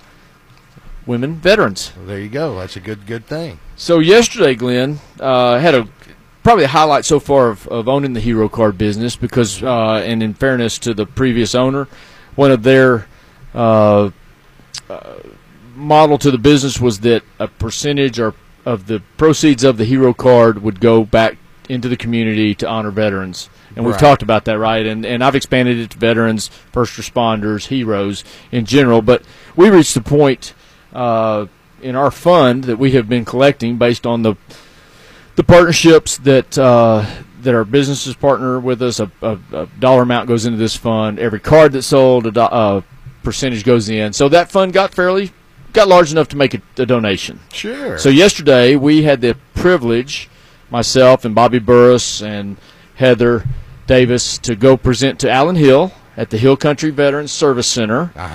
women veterans. Well, there you go. That's a good good thing. So yesterday, Glenn, uh, had a probably a highlight so far of, of owning the Hero Card business because, uh, and in fairness to the previous owner, one of their uh, uh, model to the business was that a percentage or of the proceeds of the Hero Card would go back into the community to honor veterans. And we've Right. talked about that, right? And and I've expanded it to veterans, first responders, heroes in general. But we reached the point uh, in our fund that we have been collecting based on the the partnerships that uh, that our businesses partner with us. A, a, a dollar amount goes into this fund. Every card that's sold, a do, uh, percentage goes in. So that fund got fairly got large enough to make a, a donation. Sure. So yesterday we had the privilege, myself and Bobby Burris and Heather Davis, to go present to Allen Hill at the Hill Country Veterans Service Center uh-huh.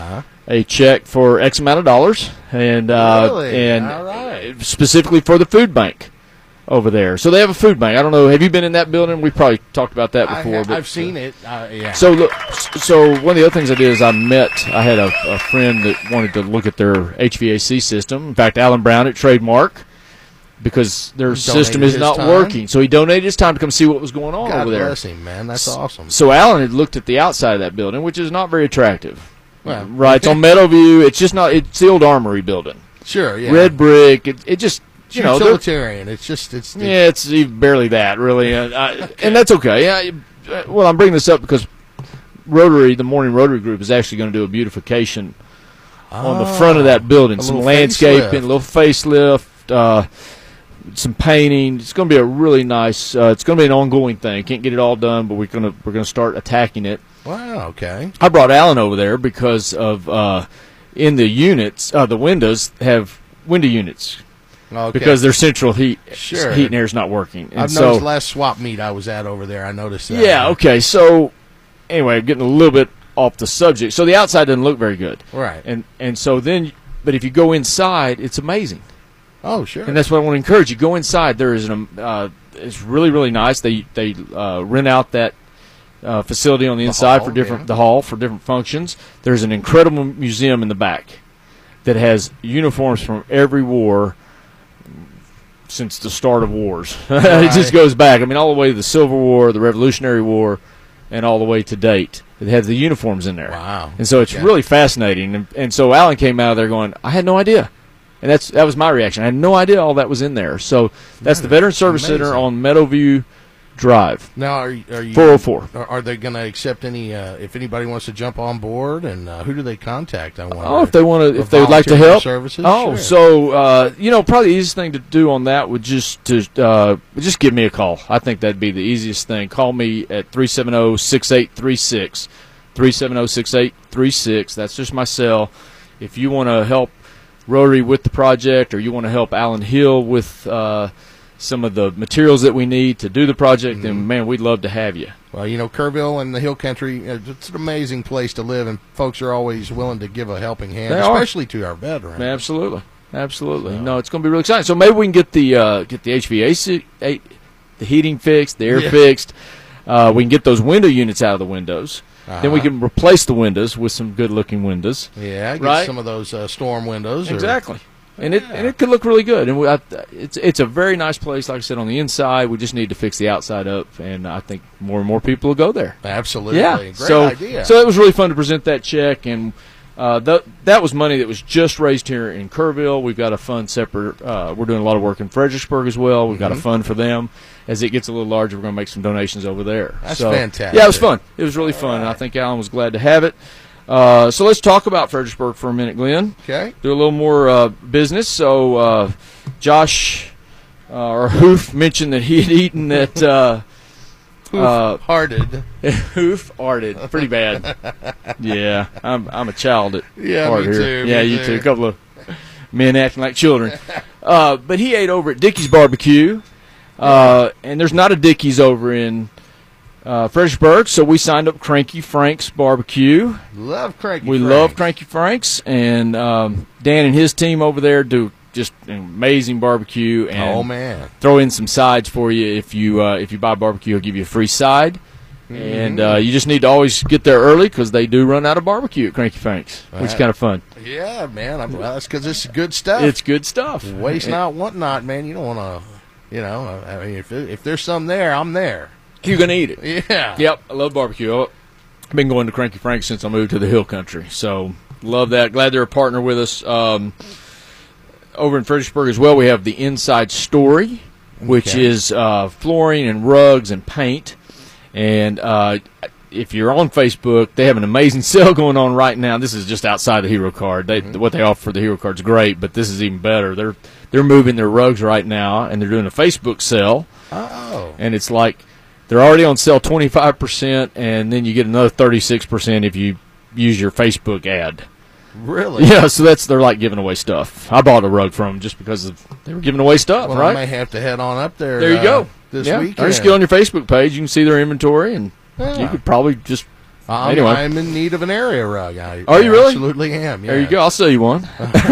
a check for X amount of dollars, and uh, Really? and All right. specifically for the food bank over there. So they have a food bank. I don't know. Have you been in that building? We probably talked about that I before. ha- but, I've seen it. Uh, yeah. So look, so one of the other things I did is I met. I had a, a friend that wanted to look at their H V A C system. In fact, Alan Brown at Trademark, because their He system donated is his not time? working. So he donated his time to come see what was going on God over there. bless him, man. That's awesome. So Alan had looked at the outside of that building, which is not very attractive. Well, Right, it's on Meadowview. It's just not. It's the old Armory building, Sure, yeah. red brick. It, it just It's you know. they're- utilitarian. It's just it's Yeah, it's even barely that, really, and, I, and that's okay. Yeah, you- uh, well, I'm bringing this up because Rotary, the Morning Rotary Group, is actually going to do a beautification on the front of that building. a Some little landscaping, facelift. a little facelift, uh, some painting. It's going to be a really nice. Uh, it's going to be an ongoing thing. Can't get it all done, but we're going to we're going to start attacking it. Wow. Okay. I brought Alan over there because of uh, in the units, uh, the windows have window units. Okay. Because their central heat Sure. heat and air is not working. And I've so, noticed last swap meet I was at over there. I noticed that. yeah, okay. So anyway, I'm getting a little bit off the subject. So the outside doesn't look very good. Right. And and so then but if you go inside, it's amazing. Oh, sure. And that's what I want to encourage you. Go inside. There is an uh, it's really really nice. They they uh, rent out that uh, facility on the, The inside hall, for different yeah. the hall for different functions. There's an incredible museum in the back that has uniforms from every war since the start of wars. It just goes back. I mean, all the way to the Civil War, the Revolutionary War, and all the way to date. It has the uniforms in there. Wow. And so it's Yeah. really fascinating. And, and so Alan came out of there going, I had no idea. And that's that was my reaction. I had no idea all that was in there. So that's the Veteran Service Center amazing. on Meadowview Drive, Now, are, you- are you? four oh four. Are, are they going to accept any? Uh, if anybody wants to jump on board, and uh, who do they contact? I wonder. Oh, if they want to, For if they would like to volunteer help. services? Oh, Sure. so uh, you know, probably the easiest thing to do on that would just to uh, just give me a call. I think that'd be the easiest thing. Call me at three seven zero, six eight three six, three seven zero, six eight three six. That's just my cell. If you want to help Rotary with the project, or you want to help Alan Hill with uh, some of the materials that we need to do the project, Mm-hmm. then man, we'd love to have you. Well, you know, Kerrville and the Hill Country, uh, it's an amazing place to live, and folks are always willing to give a helping hand, They are. especially to our veterans. Absolutely, absolutely. No, it's going to be really exciting. So maybe we can get the uh, get the H V A C, the heating fixed, the air Yeah. fixed. Uh, we can get those window units out of the windows. Then we Uh-huh. can replace the windows with some good-looking windows. Yeah, get Right. some of those uh, storm windows. or- Exactly. And it Yeah. and it could look really good. And we, I, it's it's a very nice place. Like I said, on the inside, we just need to fix the outside up, and I think more and more people will go there. Absolutely. Yeah. Great so idea. so it was really fun to present that check, and uh, th- that was money that was just raised here in Kerrville. We've got a fund separate. Uh, we're doing a lot of work in Fredericksburg as well. We've got a fund for them. As it gets a little larger, we're going to make some donations over there. That's So, fantastic. Yeah, it was fun. It was really fun, and I think Alan was glad to have it. Uh, so let's talk about Fredericksburg for a minute, Glenn. okay. Do a little more uh, business. So uh, Josh uh, or Hoof mentioned that he had eaten at uh, uh, Hearted. Hoof arted. Pretty bad. Yeah, I'm I'm a child at Yeah, heart me here. too, Yeah, me you too. too. A couple of men acting like children. Uh, but he ate over at Dickey's Barbecue, uh, and there's not a Dickey's over in uh, Fredericksburg, so we signed up Cranky Frank's Barbecue. Love Cranky We Frank. love Cranky Frank's, and um, Dan and his team over there do just an amazing barbecue. And Oh, man. throw in some sides for you if you uh, if you buy barbecue. He'll give you a free side, and uh, you just need to always get there early because they do run out of barbecue at Cranky Frank's, which is Right. kind of fun. Yeah, man. I'm, well, that's because it's good stuff. It's good stuff. Waste And not, want not, man. You don't want to, you know, I mean, if, if there's some there, I'm there. You're gonna eat it. Yeah. Yep, I love barbecue. I've been going to Cranky Frank's since I moved to the Hill Country, so love that. Glad they're a partner with us. Um, over in Fredericksburg as well, we have the Inside Story, which Okay. is uh, flooring and rugs and paint. And uh, if you're on Facebook, they have an amazing sale going on right now. This is just outside the Hero Card. They, Mm-hmm. What they offer for the Hero Card is great, but this is even better. They're they're moving their rugs right now, and they're doing a Facebook sale, Oh. and it's like they're already on sale twenty-five percent, and then you get another thirty-six percent if you use your Facebook ad. Really? Yeah, so that's they're like giving away stuff. I bought a rug from them just because of, they were giving away stuff, Well, right? I may have to head on up there. There you uh, go. This yeah. weekend. Or just get on your Facebook page. You can see their inventory, and Yeah. you could probably just Um, anyway. I'm in need of an area rug. I, Are you really? Absolutely am. Yeah. There you go. I'll sell you one.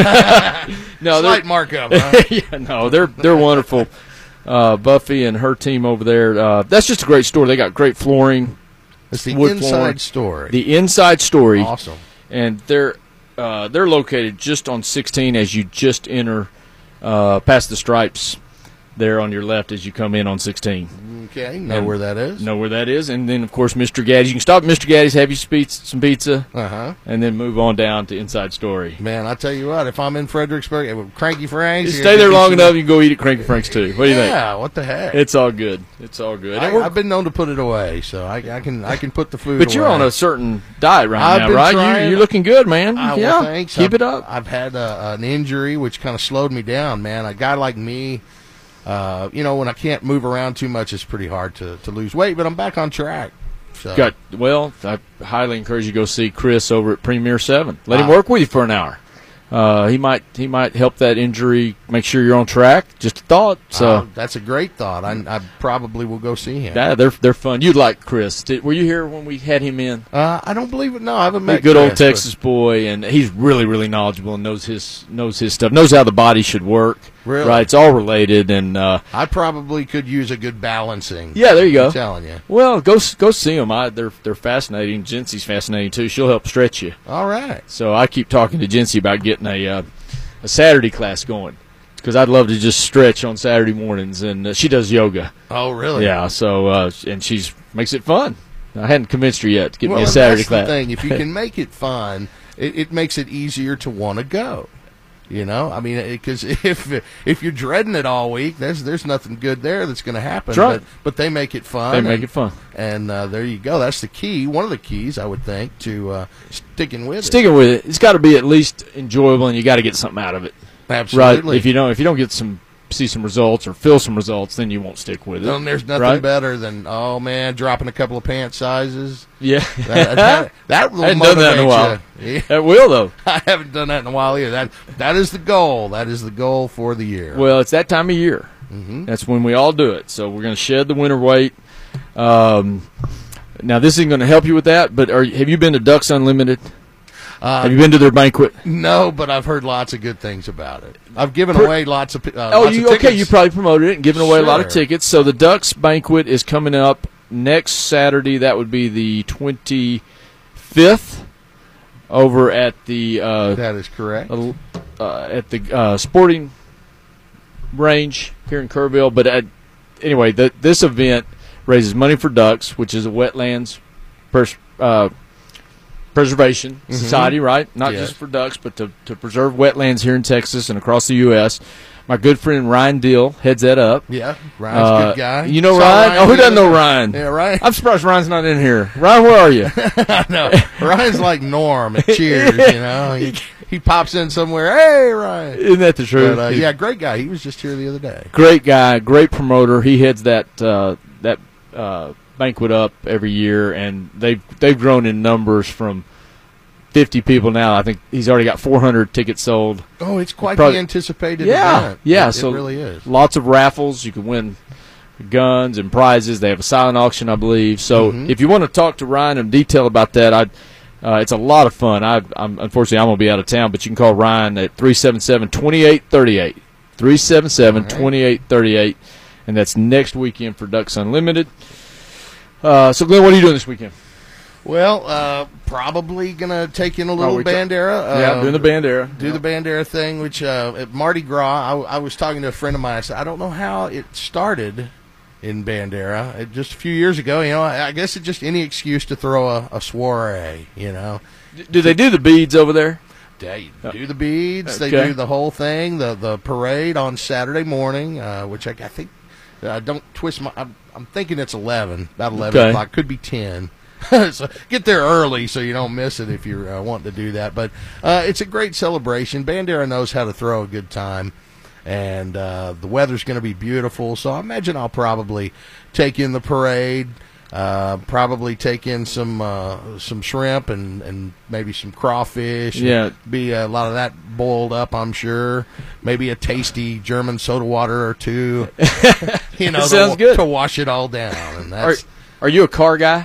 no, Slight they're, markup. Huh? yeah, no, they're they're wonderful. Uh, Buffy and her team over there. Uh, that's just a great store. They got great flooring. It's the wood inside flooring. story. The inside story. Awesome. And they're uh, they're located just on sixteen as you just enter uh, past the Stripes. There on your left as you come in on sixteen. Okay, know And where that is. Know where that is, and then of course Mister Gaddy's. You can stop at Mister Gaddy's, have you pizza, some pizza, Uh huh. and then move on down to Inside Story. Man, I tell you what, if I'm in Fredericksburg, with Cranky Frank's, You you're stay there gonna long get enough, some- you can go eat at Cranky Frank's too. What do you think? Yeah, what the heck? It's all good. It's all good. And I, we're- I've been known to put it away, so I, I can I can put the food. but you're away. on a certain diet right I've now, been right? trying. You, you're looking good, man. Ah, yeah, well, thanks. keep I've, it up. I've had a, an injury which kind of slowed me down, man. A guy like me, uh, you know, when I can't move around too much, it's pretty hard to, to lose weight. But I'm back on track. So. Got well. I highly encourage you to go see Chris over at Premier Seven. Let him Wow. work with you for an hour. Uh, he might he might help that injury. Make sure you're on track. Just a thought. So Uh, that's a great thought. I, I probably will go see him. yeah, they're they're fun. You'd like Chris. Did, were you here when we had him in? Uh, I don't believe it. No, I haven't A met. good old Chris, but- Texas boy, and he's really really knowledgeable and knows his knows his stuff. Knows how the body should work. Really? Right. It's all related. And uh, I probably could use a good balancing. yeah, there you go. I'm telling you. Well, go s- go see them. I, they're they're fascinating. Jency's fascinating too. She'll help stretch you. All right. So I keep talking to Jency about getting a uh, a Saturday class going because I'd love to just stretch on Saturday mornings, and uh, she does yoga. Oh, really? Yeah. So uh, and she's makes it fun. I hadn't convinced her yet to get Well, me a and Saturday that's class. the thing. If you can make it fun, it, it makes it easier to want to go. You know, I mean, because if if you're dreading it all week, there's there's nothing good there that's going to happen. That's right. But, but they make it fun. They make and, it fun. and uh, there you go. That's the key. One of the keys, I would think, to uh, sticking with it. Sticking with it, it's got to be at least enjoyable, and you got to get something out of it. Absolutely. Right. If you don't, if you don't get some, see some results or feel some results, then you won't stick with it. Then there's nothing right? better than oh man, dropping a couple of pant sizes. Yeah. That, that, that will I hadn't done that in a motivate while. you. Yeah. That will though. I haven't done that in a while either. That that is the goal. That is the goal for the year. Well, it's that time of year. Mhm. That's when we all do it. So we're going to shed the winter weight. Um, now this isn't going to help you with that, but are, have you been to Ducks Unlimited? Uh, have you been to their banquet? No, but I've heard lots of good things about it. I've given Per- away lots of. Uh, Oh, lots you of okay? tickets. You probably promoted it and given away a lot of Sure. tickets. So the Ducks banquet is coming up next Saturday. That would be the twenty-fifth over at the uh, That is correct. uh, at the uh, sporting range here in Kerrville. But uh, anyway, the, this event raises money for Ducks, which is a wetlands pers- uh, preservation Mhm. society, right? Not Yes. just for ducks, but to, to preserve wetlands here in Texas and across the U S My good friend Ryan Dill heads that up. Yeah, Ryan's a Uh, good guy. You know Saw Ryan? Oh, who the doesn't other know day. Ryan? Yeah, Ryan. I'm surprised Ryan's not in here. Ryan, where are you? I know. Ryan's like Norm at Cheers. You know, he, he pops in somewhere. Hey, Ryan. Isn't that the truth? But, uh, yeah, great guy. He was just here the other day. Great guy, great promoter. He heads that uh, that uh, banquet up every year, and they've they've grown in numbers from fifty people now. I think he's already got four hundred tickets sold. Oh, it's quite Probably- the anticipated Yeah, event. yeah. It, so it really is. Lots of raffles. You can win guns and prizes. They have a silent auction, I believe. So Mhm. if you want to talk to Ryan in detail about that, I. Uh, it's a lot of fun. I, I'm unfortunately I'm gonna be out of town, but you can call Ryan at three seven seven, two eight three eight. three seven seven, two eight three eight, and that's next weekend for Ducks Unlimited. Uh, so, Glenn, what are you doing this weekend? Well, uh, probably gonna take in a little we ta- Bandera. Uh, yeah, doing the Bandera. Do the Bandera thing, which uh, at Mardi Gras, I, I was talking to a friend of mine. I said, I don't know how it started in Bandera. It, just a few years ago, you know, I, I guess it's just any excuse to throw a, a soiree, you know. Do they do the beads over there? They do the beads. They Okay. do the whole thing. The the parade on Saturday morning, uh, which I, I think, uh, don't twist my. I'm, I'm thinking it's eleven, about eleven Okay. o'clock. Could be ten. So get there early so you don't miss it if you're uh, wanting to do that. But uh, it's a great celebration. Bandera knows how to throw a good time, and uh, the weather's going to be beautiful. So I imagine I'll probably take in the parade. Uh, probably take in some uh, some shrimp and, and maybe some crawfish. Yeah. Be a lot of that boiled up, I'm sure. Maybe a tasty German soda water or two. You know, Sounds to, good. to wash it all down. And Are, that's are you a car guy?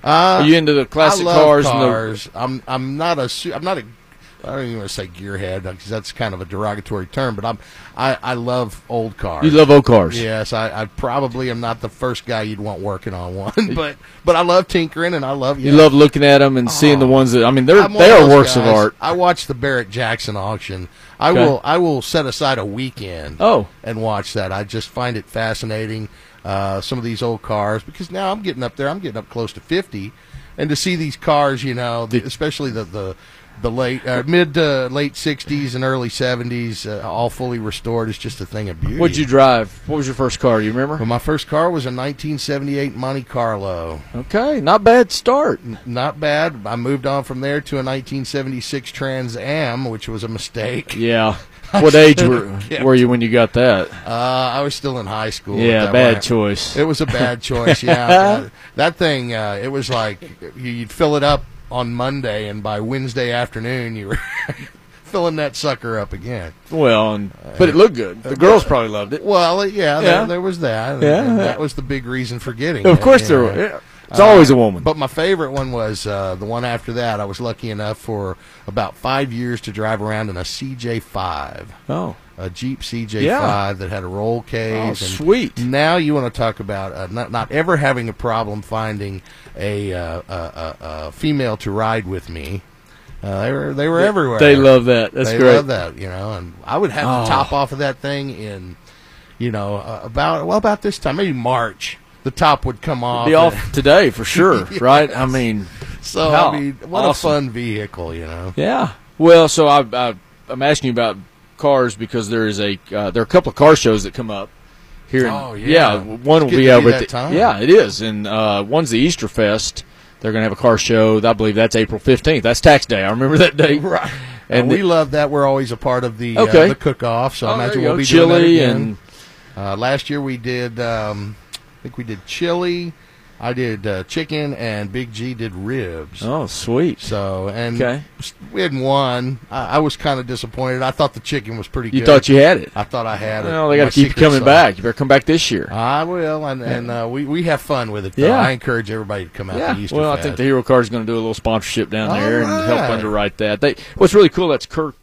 Uh, Are you into the classic I love cars? cars. And the, I'm I'm not a su- I'm not a I don't even want to say gearhead because that's kind of a derogatory term, but I'm I, I love old cars. you love old cars. Yes, I, I probably am not the first guy you'd want working on one, but but I love tinkering and I love You yeah. love looking at them and seeing the ones that I mean, they're I'm one they of are those works of guys. art. I watched the Barrett Jackson auction. I Okay. will I will set aside a weekend Oh, and watch that. I just find it fascinating. Uh, some of these old cars because now I'm getting up there. I'm getting up close to fifty, and to see these cars, you know, the, especially the the the late uh, mid to late sixties and early seventies, uh, all fully restored, is just a thing of beauty. what'd you drive? What was your first car? Do you remember? Well, my first car was a nineteen seventy-eight Monte Carlo. Okay, not bad start. Not bad. I moved on from there to a nineteen seventy-six Trans Am, which was a mistake. Yeah. What age were, kept- were you when you got that? Uh, I was still in high school. at Yeah, that bad point. choice. It was a bad choice, yeah. that, that thing, uh, it was like you'd fill it up on Monday, and by Wednesday afternoon, you were filling that sucker up again. Well, and, but it looked good. The girls probably loved it. Well, yeah, Yeah. There, there was that. and- Yeah. and that was the big reason for getting Of it. course you there know. were. Yeah. It's always a woman. But my favorite one was uh, the one after that. I was lucky enough for about five years to drive around in a C J five. Oh, A Jeep C J Yeah. five that had a roll cage. oh and sweet. Now you want to talk about uh, not not ever having a problem finding a, uh, a, a, a female to ride with me. Uh, they were they were everywhere. They love that. That's they great. love that, you know. And I would have Oh. the top off of that thing in, you know, uh, about well about this time, maybe March. The top would come off. Be off today for sure, right? I mean, So Wow. I mean, what Awesome. a fun vehicle, you know. yeah. Well, so I, I, I'm asking you about cars because there is a uh, there are a couple of car shows that come up here. in- Oh, yeah. one will It's be getting to over be at that the, time. yeah, it is, and uh, one's the Easter Fest. They're going to have a car show. I believe that's April fifteenth. That's tax day. I remember that date. Right. And And we the- love that. We're always a part of the Okay. uh, the cook-off. So Oh, I there imagine you we'll go. be doing that chili again. and Uh, last year we did, um, I think we did chili. I did uh, chicken, and Big G did ribs. oh, sweet. So, and Okay. we had one. I, I was kind of disappointed. I thought the chicken was pretty You good. thut you had it. I thought I had it. Well, they got My to keep you secret coming sauce. back. You better come back this year. I will, and, and uh, we, we have fun with it, though. Yeah. I encourage everybody to come out Yeah. to Easter Well, I Fest. think the Hero Car is going to do a little sponsorship down All there and help right. underwrite that. They what's really cool. That's Kirk,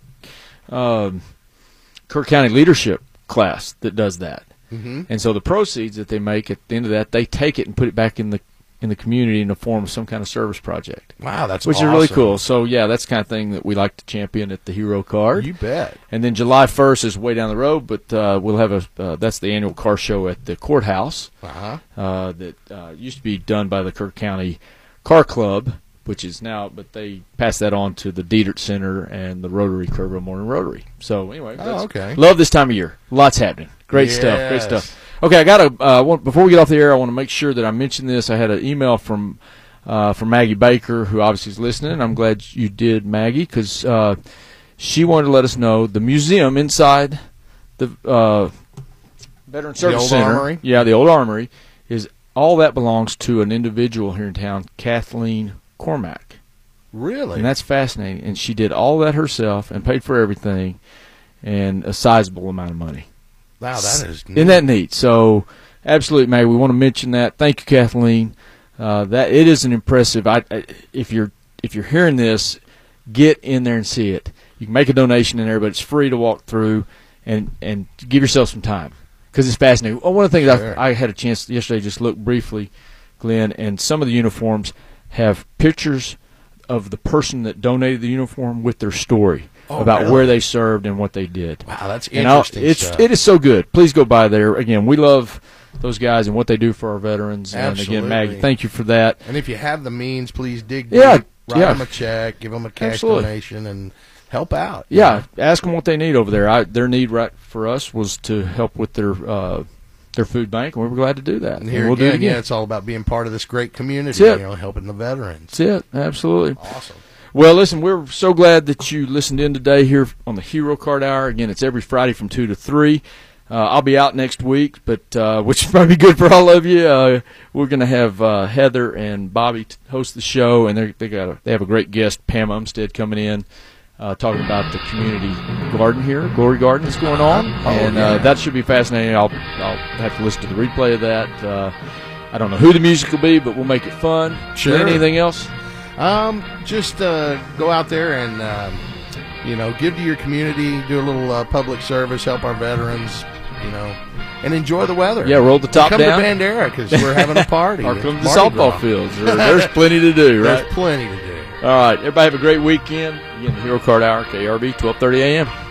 um, Kirk County leadership class that does that. Mhm. And so the proceeds that they make at the end of that, they take it and put it back in the in the community in the form of some kind of service project, Wow, that's which awesome. is really cool. So yeah, that's the kind of thing that we like to champion at the Hero Card. You bet. And then July first is way down the road, but uh, we'll have a uh, that's the annual car show at the courthouse Uh-huh. uh, that uh, used to be done by the Kirk County Car Club, which is now, but they passed that on to the Diedert Center and the Rotary Kerrville Morning Rotary. So anyway, Oh, that's- okay. love this time of year. Lots happening. Great stuff. Great Yes. stuff. Okay, I got to uh, want- before we get off the air, I want to make sure that I mention this. I had an email from uh, from Maggie Baker, who obviously is listening. I'm glad you did, Maggie, because uh, she wanted to let us know the museum inside the uh, Veteran Service old Center. armory? Yeah, the old armory is all that belongs to an individual here in town, Kathleen Cormack. Really? And that's fascinating. And she did all that herself and paid for everything and a sizable amount of money. wow, that is neat. Isn't that neat? So, absolutely, Maggie, we want to mention that. Thank you, Kathleen. Uh, that it is an impressive. I, I, if you're if you're hearing this, get in there and see it. You can make a donation in there, but it's free to walk through and and give yourself some time because it's fascinating. Oh, one of the things Sure. I, I had a chance yesterday just look briefly, Glenn, and some of the uniforms have pictures of the person that donated the uniform with their story Oh, about really? where they served and what they did. Wow, that's And I'll- interesting it's stuff. it is so good. Please go by there. Again, we love those guys and what they do for our veterans. And Absolutely. again, Maggie, thank you for that. And if you have the means, please dig Yeah, deep, write yeah. them a check, give them a cash Absolutely. donation, and help out. Yeah, ask them what they need over there. I, their need right for us was to help with their uh, their food bank, and we were glad to do that. And here we'll again, do it again. yeah, it's all about being part of this great community, That's it. you know, helping the veterans. That's it. Absolutely. Awesome. Well, listen, we're so glad that you listened in today here on the Hero Card Hour. Again, it's every Friday from two to three. Uh, I'll be out next week, but uh, which is probably good for all of you. Uh, we're going to have uh, Heather and Bobby t- host the show, and they they got a, they have a great guest, Pam Umstead, coming in, uh, talking about the community garden here, Glory Garden that's going on, Oh, and yeah. uh, that should be fascinating. I'll I'll have to listen to the replay of that. Uh, I don't know who the music will be, but we'll make it fun. Sure. Anything else? Um, just uh, go out there and um, you know, give to your community, do a little uh, public service, help our veterans, you know, and enjoy the weather. Yeah, roll the top Come down. to Bandera because we're having a party. Or come to the Mardi softball Gras. fields. There- There's plenty to do, right? There's plenty to do. All right, everybody have a great weekend. Again, the Hero Card Hour, K R B, twelve thirty a.m.